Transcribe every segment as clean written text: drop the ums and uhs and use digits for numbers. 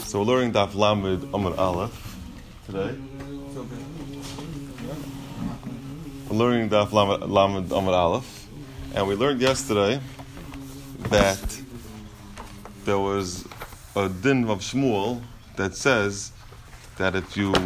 So we're learning Daf Lamed Amud Aleph today. We're learning Daf Lamed Amud Aleph, and we learned yesterday that there was a din of Shmuel that says that if you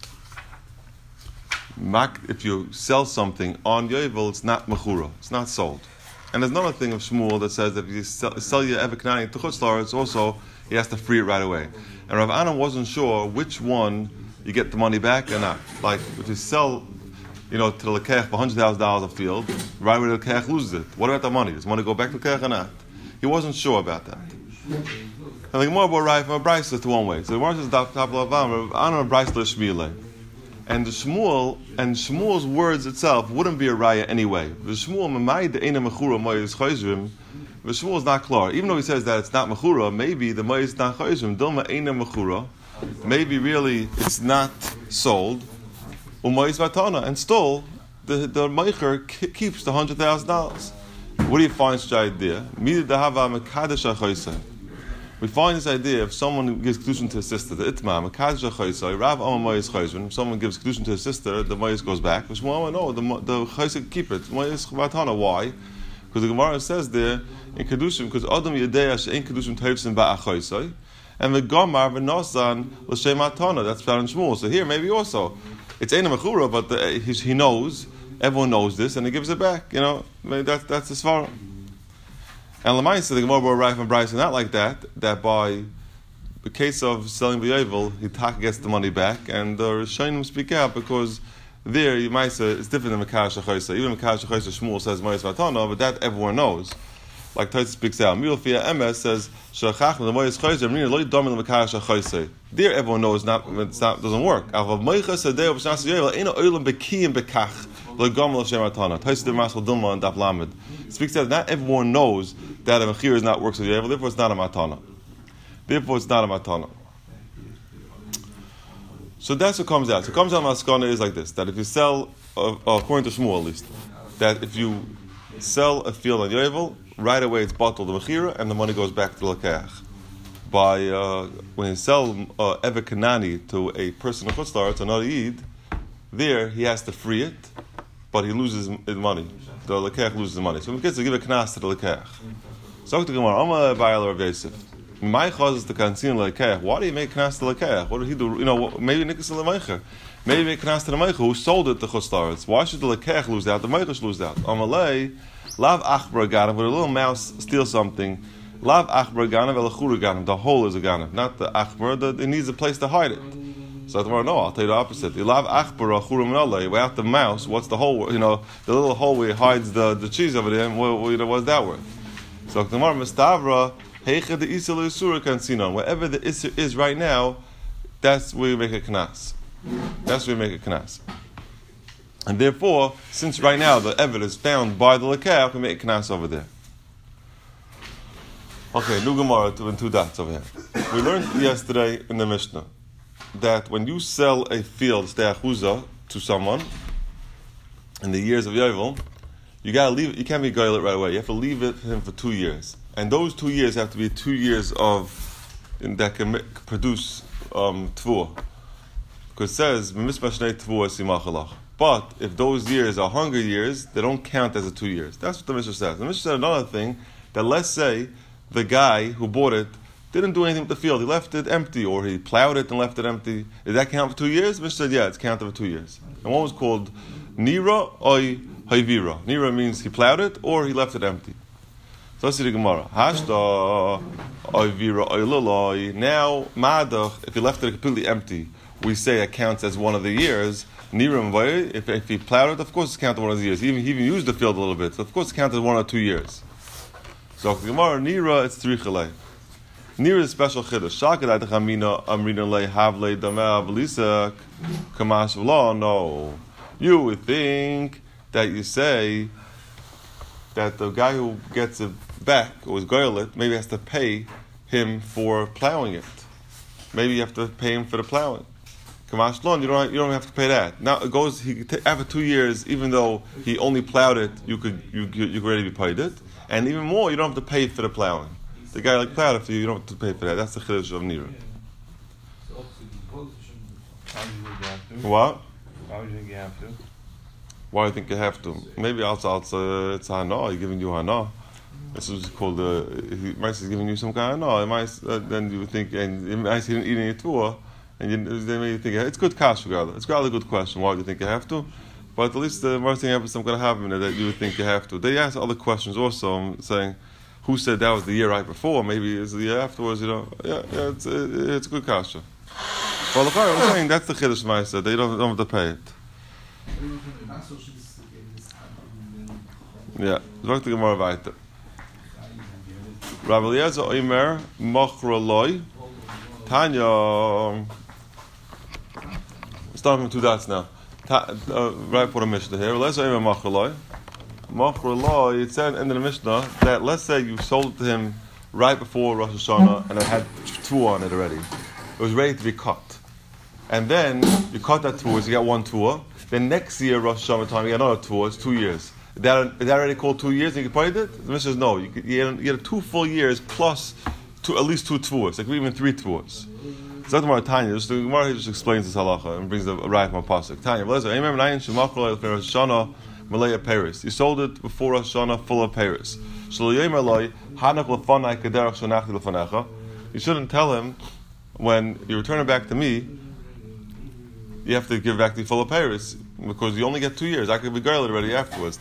sell something on Yovel, it's not mechura, it's not sold. And there's another thing of Shmuel that says that if you sell your Eved Kanani to Chutz La'aretz, it's also he has to free it right away. And Rav Anam wasn't sure which one you get the money back or not. Like if you sell, to the Lekech for $100,000 a field, right away the Lekech loses it. What about the money? Does the money go back to the Lekech or not? He wasn't sure about that. And the Gemara brought right from a Brisa to one way. So the Gemara says Rav Anam Brisa Shmile. And Shmuel's words itself wouldn't be a raya anyway. Shmuel is not clear. Even though he says that it's not mechura, maybe the mayis not chayzrim. Dilma eina mechura. Maybe really it's not sold. Umayis matana, and still the meicher keeps the $100,000. What do you find such idea? We find this idea if someone who gives kedushin to his sister, the itma, mekadesh chaysai, Rav Amayis chayzrim. If someone gives kedushin to his sister, the mayis goes back. But Shmuel, no, the chaysai keep it. Mayis matana. Why? Because the Gemara says there in kedushin, because Adam Yedei she'ein kedushin teivsin ba'achaysai, and the Gamar v'nosan l'shem matana. That's found in Shmuel. So here maybe also it's eina mechura, but he knows, everyone knows this, and he gives it back. Maybe that's the svara. And Lamaisa, the Gemara brought right from Bryce, not like that. That by the case of selling b'yovel, he gets the money back, and the Rishonim speak out because there, Yemaisa, it's different than Mekadesh HaChoysa. Even Mekadesh HaChoysa, Shmuel says Mayis Matana, but that everyone knows. Like Tosfos speaks out. Milfia MS says Shachach the Mayis Choysa, meaning Lo Yidamim the Mekadesh HaChoysa. There, everyone knows doesn't work. Avav Meicha Sadeh of Shnas Yovel Eino Olam Bekiyim Bekach Lo Gamel Shem Matana. Tosfos the Masal Dilma and Daf Lamed speaks out. Not everyone knows that a mechir is not works of Yovel. Therefore, it's not a matana. So that's what comes out. So comes out Maskana is like this: that if you sell, according to Shmuel at least, that if you sell a field on Yovel, right away it's bottled the mechira and the money goes back to the Lekech. By when you sell Eved Kanani to a person in Chutz La'aretz, another Yid, there he has to free it, but he loses his money. The Lekech loses the money. So we get to give a knas to the Lekech. So to Gemara, I'm a Bayal Rav Yosef. My cause is the kansin lekech. Why do you make knas to lekech? What did he do? Maybe nikas lemeicher. Maybe make knas to the meicher who sold it to Chutz La'aretz. Why should the lekech lose out? The meicher should lose out. Amalei lav achbar ganav. When a little mouse steals something, lav achbar ganav elachura ganav. The hole is a ganav, not the achbar. It needs a place to hide it. So tomorrow, no, I'll tell you the opposite. Lav achbar achura minalei. Without the mouse, what's the hole? The little hole where he hides the cheese over there. What's that worth? So tomorrow, Mistavra. Wherever the Isser is right now, that's where you make a knas. And therefore, since right now the Eved is found by the Lekech, we make a knas over there. Okay, new Gemara in 2 dots over here. We learned yesterday in the Mishnah that when you sell a field, ste'achuza, to someone in the years of Yovel, you gotta leave it. You can't be goyel it right away. You have to leave it for him for 2 years. And those 2 years have to be 2 years that can produce tvur. Because it says, but if those years are hunger years, they don't count as 2 years. That's what the Mishnah says. The Mishnah said another thing, that let's say the guy who bought it didn't do anything with the field. He left it empty, or he plowed it and left it empty. Does that count for 2 years? The Mishnah said, yeah, it's counted for 2 years. And one was called Nira Oy Hayvira. Nira means he plowed it, or he left it empty. So let's see the Gemara. Hashda oivira oiloloi. Now, madach, if he left it completely empty, we say it counts as one of the years. Niram vay, if he plowed it, of course it's counted one of the years. He even used the field a little bit, so of course it's counted 1 or 2 years. So the Gemara, Nira, it's 3 chalei. Nira is special chiddush. Shakadai techamina amrina le havle dameh avlisak kamash v'lo. No, you would think that you say that the guy who gets it back, or is goyel it, maybe has to pay him for plowing it. Maybe you have to pay him for the plowing. Kamash lon, you don't have to pay that. Now it goes. After 2 years, even though he only plowed it, you could already be paid it, and even more, you don't have to pay for the plowing. The guy plowed it for you, you don't have to pay for that. That's the chiddush of Nira. What? Why would you think you have to? Why do you think you have to? Maybe outside it's hana. He's giving you hana. This is called he might be giving you some kind of hana. It might then you would think, and it might he didn't eat any tvua, and then maybe you think it's good cash regardless. It's rather a good question. Why do you think you have to? But at least the worst thing happens, some going to happen that you would think you have to. They ask other questions also, saying, who said that was the year right before? Maybe it's the year afterwards. It's a good kasha. Well, I'm saying that's the chiddush ma'aseh. They don't have to pay it. Yeah, zok the Gemara weiter. Rav Eliezer Omer Machra Loi Tanya. Starting from 2 dots now. Right for the Mishnah here. Let's say Machra Loi. Machra Loi. It said in the Mishnah that let's say you sold it to him right before Rosh Hashanah and it had tvua on it already. It was ready to be cut. And then you cut that tvua, so you got 1 tvua. Then next year, Rosh Hashanah time, you get another tvua. It's 2 years. Is that already called 2 years? And you can pay it? The Mishnah says no. You get 2 full years plus at least 2 tvuas. Like even 3 tvuas. So that's more Tanya. The Gemara just explains this halacha and brings the right from pasuk. Tanya, Malaya Paris. You sold it before Rosh Hashanah, full of Paris. You shouldn't tell him when you return it back to me. You have to give it back to you full of Paris because you only get 2 years. I could be girl already afterwards.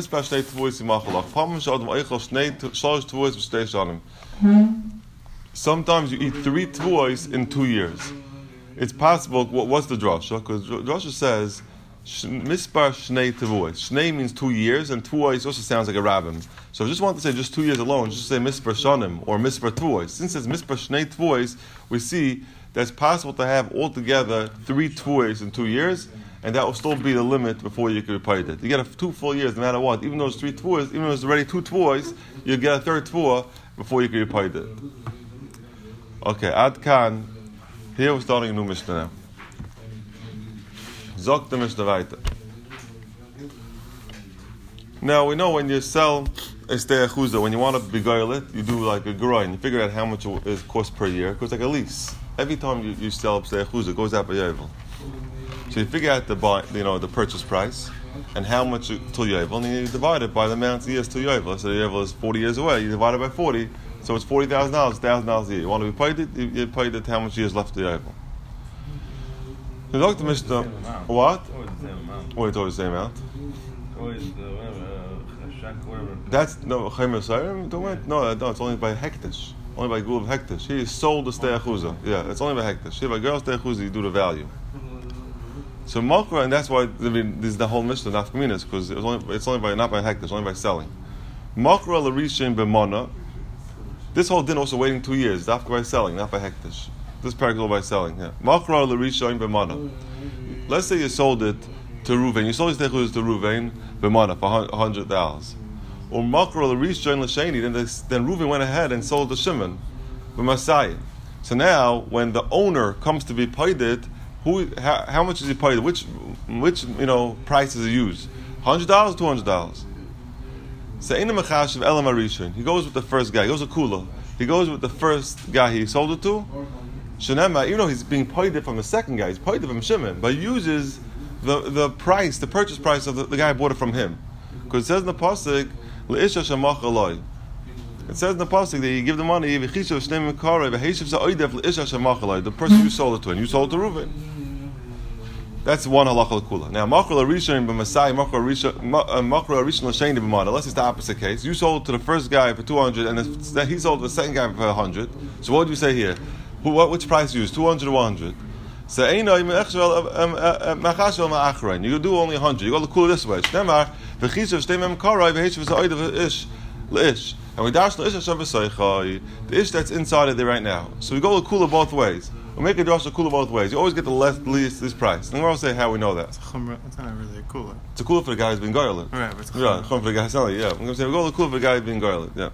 Sometimes you eat 3 tvuos in 2 years. It's possible. What's the drasha? Because drasha says mispar shnei tvuos. Shnei means 2 years, and tvuos also sounds like a rabbin. So I just want to say just 2 years alone. Just say mispar shanim or mispar tvuos. Since it's mispar shnei tvuos, we see that's possible to have altogether 3 tvuos in 2 years, and that will still be the limit before you can repay it. You get 2 full years no matter what. Even though it's 3 tvuos, even though it's already 2 tvuos, you get a 3rd tvua before you can repay it. Okay, Ad Kan. Here we're starting a new Mishnah now. Zok the Mishnah weiter. Now we know when you sell a stei achuzah, when you want to beguile it, you do like a groin. You figure out how much it costs per year. It goes like a lease. Every time you sell a stei achuzah, it goes out by yovel. So you figure out the purchase price and how much till yovel, and you divide it by the amount of years till yovel. So yovel is 40 years away. You divide it by 40. So it's $40,000, $1,000 a year. You want to be paid it, you paid it how much years left to the The Dr. Mishnah, what? Always the same amount. That's no Chaymer Sarim. No, it's only by hektish. Only by gul of hektish. He sold the stei achuzah. Yeah, it's only by hektish. Here by girl stei achuzah, you do the value. So Makra, and that's why this is the whole Mishnah, not Kaminas, because it's only by not by hektish, only by selling. Makra l'rishin b'mana. This whole din also waiting 2 years, after by selling, not by hektish. This parak is by selling. Yeah. Makra l'rishayin b'mana. Let's say you sold it to Ruvain. You sold his techus to Ruvain b'mana for $100. Or makra l'rishayin l'sheni. Then Ruvain went ahead and sold to Shimon b'masai. So now, when the owner comes to be paid it, how much is he paid? Which price does he use? $100, $200. So he goes with the first guy. He goes with Kula. He goes with the first guy he sold it to. Shenema, even though he's being paid from the second guy, he's paid from Shimon, but he uses the price, the purchase price of the guy who bought it from him. Because it says in the pasuk, Le'isha shemach aloi. It says in the pasuk that you give the money, the person you sold it to, and you sold it to Reuven. That's one halacha kula. Now, makra rishon b'masai, makra rishon l'shein b'mana. Unless it's the opposite case, you sold to the first guy for 200, and then he sold to the second guy for 100. So what do you say here? Which price you use? 200 or 100? So you do only 100. You go to kula this way. And we dash the ish that's inside of there right now. So we go to kula both ways. We make a dash of kula both ways. You always get the least price. And we'll say how we know that. It's not really a kula. It's a kula for the guy who's been goylet. Right, but it's chumra for the guy who's selling. Yeah, I'm going to say we go to kula for the guy who's been goylet. Yeah.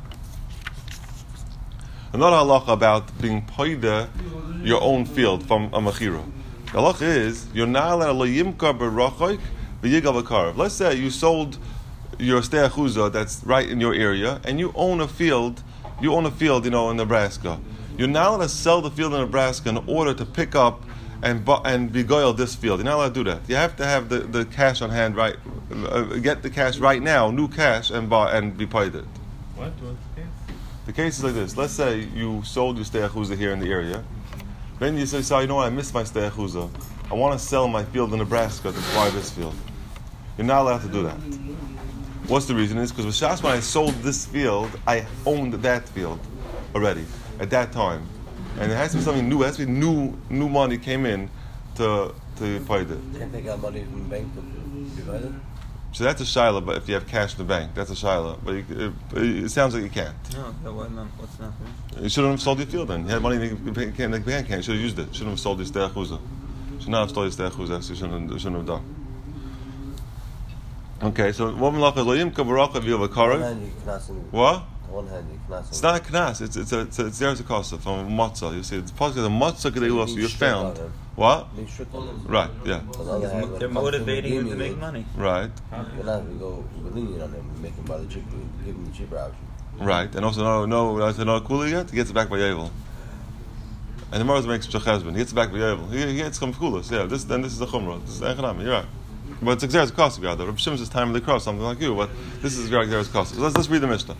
Another halacha about being paida your own field from a mechira. The halacha is you're not allowed to yimkar b'rachoik v'yigal b'karav. Let's say you sold your stei achuzah that's right in your area, and you own a field. In Nebraska. You're not allowed to sell the field in Nebraska in order to pick up and begoil this field. You're not allowed to do that. You have to have the cash on hand, right? Get the cash right now, new cash, and be paid it. What? What's the case? The case is like this. Let's say you sold your stei achuzah here in the area. Then you say, so you know what, I missed my stei achuzah. I want to sell my field in Nebraska to acquire this field. You're not allowed to do that. What's the reason? Is because with Shas, when I sold this field, I owned that field already at that time. And it has to be something new. It has to be new money came in to pay it. Can't take out money from the bank to divide it? So that's a shaila, but if you have cash in the bank, that's a shaila. But it sounds like you can't. No, what's not? You shouldn't have sold your field then. You had money in the bank, you should have used it. Shouldn't have sold your stei achuzah. Should not have sold your stei achuzah, so you shouldn't have done. Okay, so what malacha is lo yimka baracha v'yov akarev. What? One hand, you knas. It's not a knas. It's there's a kosa from matzah. You see, it's possible the matzah kedei losu you found. What? Right. Yeah. They're motivating you to make money. Right. You're not going to go lenient on them, make them buy the cheaper, give them the cheaper option. Right. And also no kuli yet. He gets it back by Yavel. And the Morris makes Shechazban. He gets it back by Yavel. He gets some kulas. Yeah. This is a chumrah. This is echanami. You're right. But it's Xeris Kosev, Yada. Rav Shim's time of the cross, something like you, but this is Xeris Kosev. So let's read the Mishnah.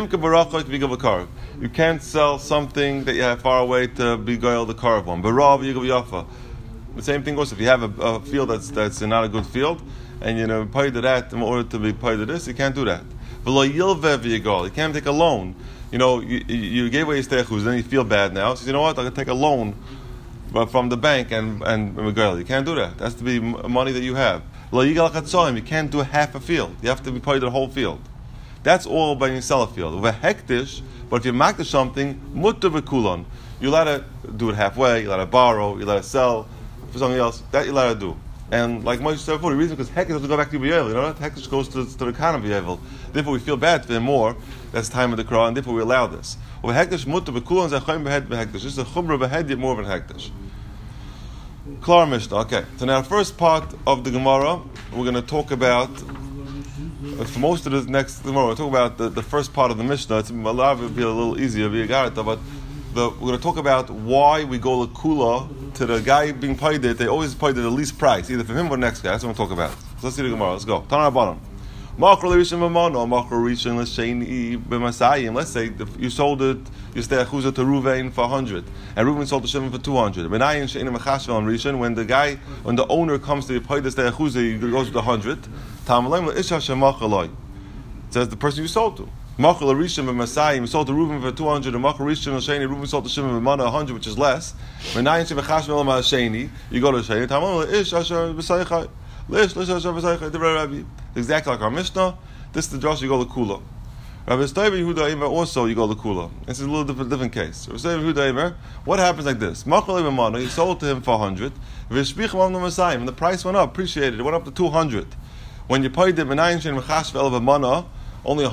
You can't sell something that you have far away to be goyal the car of one. Barav Yigav Yafa. The same thing goes if you have a field that's not a good field, and pay to that in order to be paid to this, you can't do that. You can't take a loan. You gave away your steichus, then you feel bad now. So you know what? I can take a loan from the bank and you can't do that. That has to be money that you have. You can't do half a field. You have to be paid the whole field. That's all when you sell a field. But if you makdish something, mutter v'kulon. You're allowed to do it halfway, you're allowed to borrow, you're allowed to sell for something else. That you're allowed to do. And like Moshe said before, the reason because Hektish has to go back to B'Yevel. You know what? Hektish goes to the Khan of B'Yevel. Therefore we feel bad for him more. That's the time of the Qur'an, and therefore we allow this. This is a chumrah b'hed more than Hektish. Klar Mishnah. Okay, so now the first part of the Gemara, we're going to talk about. For most of the next Gemara, we'll talk about the first part of the Mishnah. It's a lot of it will be a little easier, but we're going to talk about why we go lekula to the guy being paid it. They always paid it the least price, either for him or the next guy. That's what we'll talk about. So let's see the Gemara. Let's go. Tana bottom. Let's say you sold it, you stay achuzah to Ruvain for 100, and Ruvain sold to Shimon for 200. When the owner comes to pay the stay achuzah, he goes with 100. It says the person you sold to. You sold to Ruvain for 200, and Ruvain sold to Shimon for 100, which is less. You go to Sheni. Exactly like our Mishnah. This is the Josh you go to Kula. Rabbi Steiber Yehuda Eimer also you go to Kula. This is a little different case. Rabbi Steiber Yehuda Eimer, what happens like this? He sold to him for 100, and the price went up, appreciated, it went up to 200. When you paid him only 100,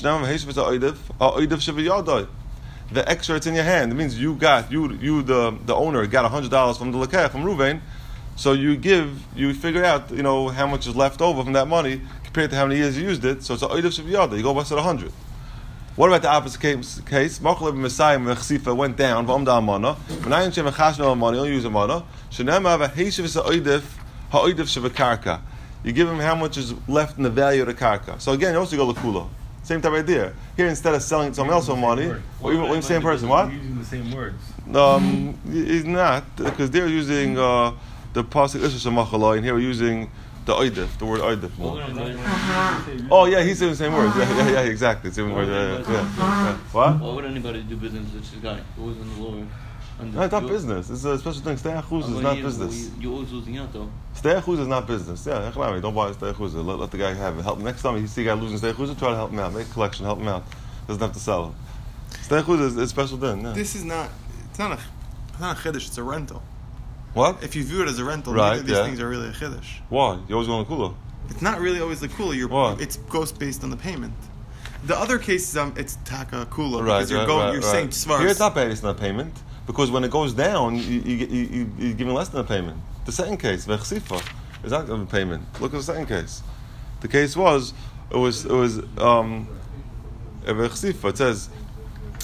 the extra it's in your hand. It means the owner got $100 from the Lekeh, from Ruvain. So you figure out, how much is left over from that money compared to how many years you used it. So it's a oidav sheviyada. You go by 100. What about the opposite case? Machleb Messiah Mechsifa went down. V'amda amana. V'nayin shem echashmel amana. You don't use amana. Shenem have a heishav ha'oidav shevakarka. You give him how much is left in the value of the karka. So again, you also go lekula. Same type of idea. Here, instead of selling someone else for money, or even the same person, what? You're using the same words. He's not, because they're using the pasuk Isha Shemachalai, and here we're using the oidif, the word oidif. Oh yeah, he's saying the same words. Yeah, exactly. Same word. Yeah. What? Why would anybody do business with this guy? Who was in the lawyer? No, it's not business. It's a special thing. Stei achuz is not business. You always losing out though. Stei achuz is not business. Yeah, don't buy stei achuz. Let the guy have it. Help him. Next time you see a guy losing stei achuz, try to help him out. Make a collection, help him out. Doesn't have to sell it. Stei achuz is a special thing. Yeah. This is not. It's not a chiddush. It's a rental. What? If you view it as a rental, right, these things are really a chiddush. Why? You always go on the kula. It's not really always the kula. It's goes based on the payment. The other cases, it's taka kula because you're saying svaras. Here it's not based on the payment because when it goes down, you're giving less than the payment. The second case, vechsifa, is not a payment. Look at the second case. The case was vechsifa. It says.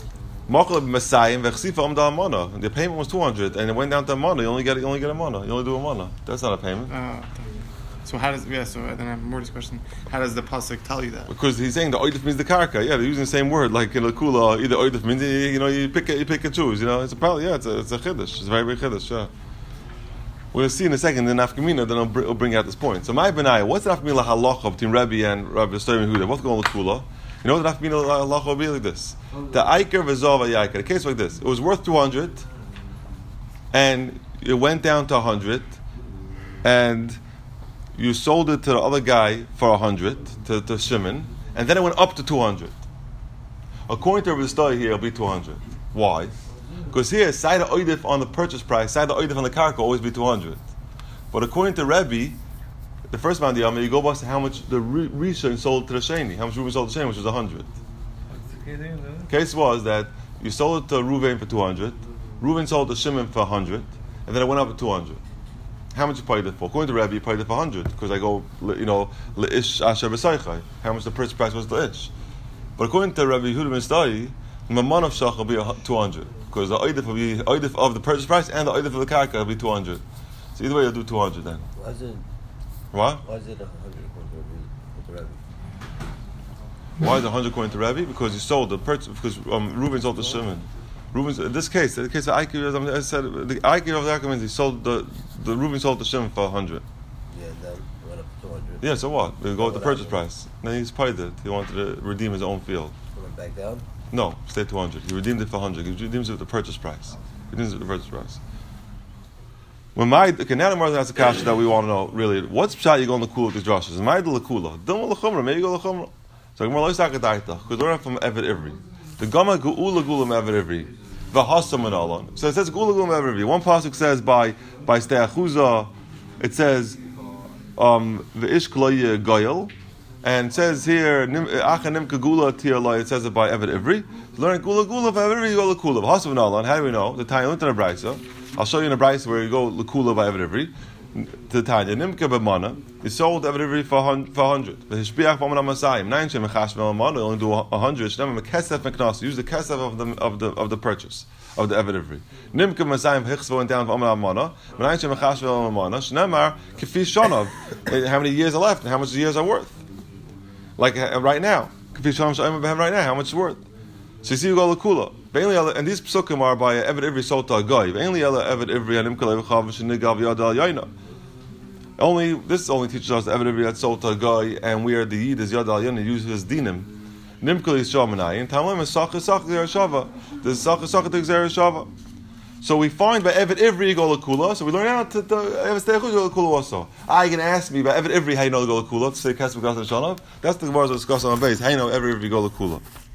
The payment was 200, and it went down to a mana. You only get a mana. You only do a mana. That's not a payment. So how does so then I have more this question. How does the pasuk tell you that? Because he's saying the oidif means the karka. Yeah, they're using the same word like in the kula. Either oidif means you pick and choose. It's a probably it's a chiddush. It's a very big chiddush. Yeah. We'll see in a second the nafkamina. Then I'll bring out this point. So my benaya, what's the nafkamina halacha between Rabbi and Rabbi Stoi and Huda? Both go on the kula. You know what the nafkamina halacha will be like this? The aiker v'zov ayaker. The case like this. It was worth 200, and it went down to 100, and you sold it to the other guy for 100 to Shimon, and then it went up to 200. According to the story here, it'll be 200. Why? Because here, side oidif on the purchase price, side oidif on the karka will always be 200. But according to Rebbe, the first man you go by how much the Rishon sold to the Sheni, how much Reuven sold to the Sheni, which was 100. The case was that you sold it to Reuven for 200, Reuven sold to Shimon for 100, and then it went up to 200. How much you paid it for? According to Rabbi, you paid it for 100 because I go, leish asher b'saychai. How much the purchase price was leish. But according to Rabbi Yehuda ben Stai, the mamon of shach will be 200 because the oidif will be oidif of the purchase price and the oidif of the karka will be 200. So either way, you'll do 200 then. Why is it? What? Why is it 100 according to Rabbi? Why is it 100 according to Rabbi? Because he sold the purchase because Reuven sold to Shimon. Reuven, in this case, the case of Aikir, I said the Aikir of the Aikir means he sold the Reuven sold to Shimon for 100. Yeah, then went up to 200. Yeah, so what? We go with the purchase price. Then he's paid it. He wanted to redeem his own field. Went back down. No, stay 200. He redeemed it for 100. He redeems it with the purchase price. He redeems it with the purchase price. Now the more that's a question that we want to know really. What's pshat you go on the kula with these drushes? Am I the lakula? Don't the chumra. Maybe go the chumra. So we're like sakadaita because we're from Eved Ivri. The gama geula gula Eved Ivri. V'hasam and alon. So it says gula gula Eved Ivri. One pasuk says by steachuza. It says v'ish kloye goyel. And it says here, Achanim Kagula Tirlai, it says it by Eved Ivri. Learn Gula Gula Eved Ivri, you go Lakula. Hasav Nalan, how do we know? The Tanya went to the Braisa. I'll show you in the Braisa where you go Lakula by Eved Ivri. The Tanya, Nimka B'mana, he sold Eved Ivri for 100. The Hishpiach B'mana Masayim, 9 Shem Mechash B'mana, only do 100. Shem Mekesef Meknas, use the Kesef of the purchase. Of the Eved Ivri. Nimka Masayim Hichsvo went down for Amar Amana. Nine Shem Mechash B'mana, Shnemar Kefi Shonov. How many years are left and how much the years are worth? Like right now, right now, how much it's worth? So you see, you go lakula. And these psukim are by Eved Ivri Sota Goy. Only this only teaches us Eved Ivri that Sota Goy, and we are the Yid is Yad Al Yana use his dinim. Nimkul is Shamanai, and Tamlim is Sacha Shava. There's Sacha Shava. So we find by Eved Ivri you go lakula. So we learn out to Eved Steichus go lakula also. You can ask me by Eved Ivri how you know go lakula to say Kesef Gas and Shanav. That's the Gemara discussed on the base. How you know Eved Ivri go lakula.